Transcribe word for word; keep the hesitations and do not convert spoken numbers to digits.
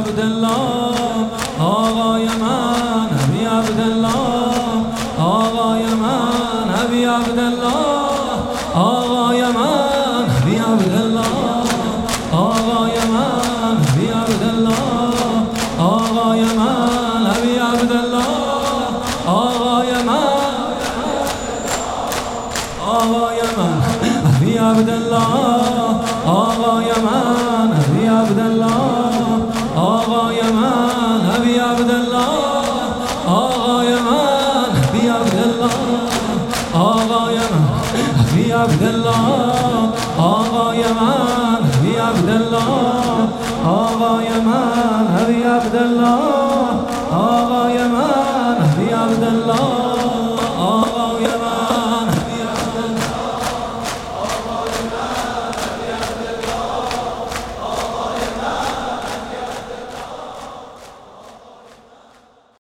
عبدالله آقای من ابی عبدالله آقای من ابی عبدالله آقای من ابی عبدالله آقای من ابی عبدالله آقای من ابی عبدالله آقای من آقای من ابی عبدالله آقای من ابی عبدالله آقای من ابی عبدالله آقای من ابی عبدالله آقای من ابی عبدالله آقای من ابی عبدالله آقای من ابی عبدالله آقای من ابی عبدالله